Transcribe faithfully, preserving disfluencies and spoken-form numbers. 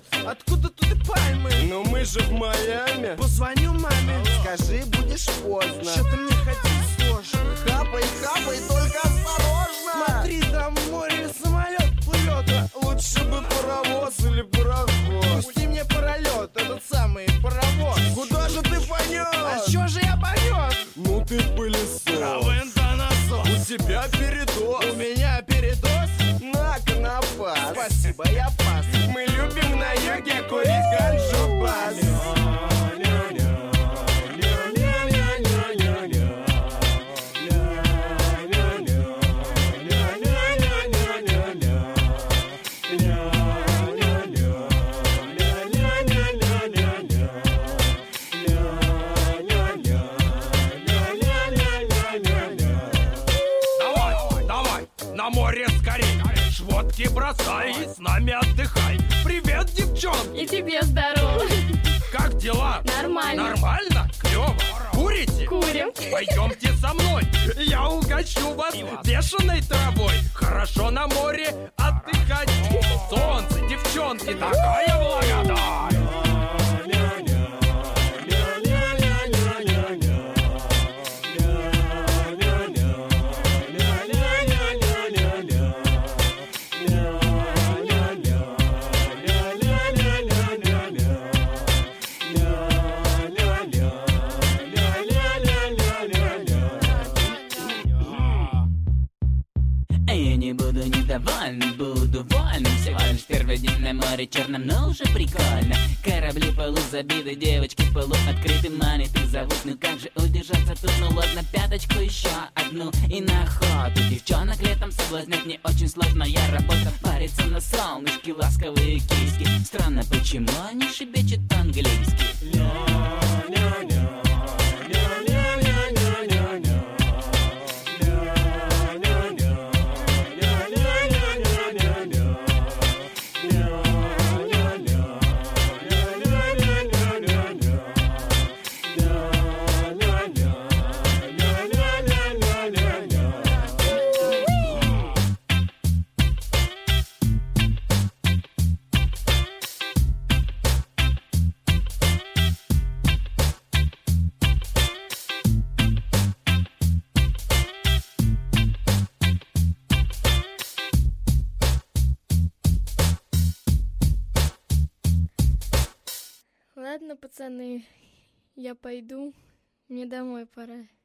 Откуда тут и пальмы? Но мы же в Майами. Позвоню маме. Скажи, будешь поздно. Что-то мне ходить сложно. Капай, капай, только осторожно. Смотри, там в море самолет плывет. Лучше бы паровоз или пароход. Пусти мне паролет, этот самый паровоз. Куда же ты понес? А чё же я понес? Ну ты пылесос. Равен-то насос. У тебя передоз. У меня передоз. На конопас. Спасибо, я пас. Мы любим на юге курить ганджу бас. На море скорей, шмотки бросай и с нами отдыхай. Привет, девчонки! И тебе здорово. Как дела? Нормально. Нормально? Клево. Курите? Курим. Пойдемте со мной, я угощу вас бешеной травой. Хорошо на море отдыхать. Солнце, девчонки, такая благодать. Я не буду недоволен, буду вольным. Всего лишь первый день на море черном, но уже прикольно. Корабли полузабиты, девочки в полу открыты, манит и зовут. Ну как же удержаться тут, ну ладно, пяточку еще одну и на охоту. Девчонок летом соблазнять не очень сложная работа. Париться на солнышке, ласковые киски. Странно, почему они шебечут по-английски. Ладно, пацаны, я пойду. Мне домой пора.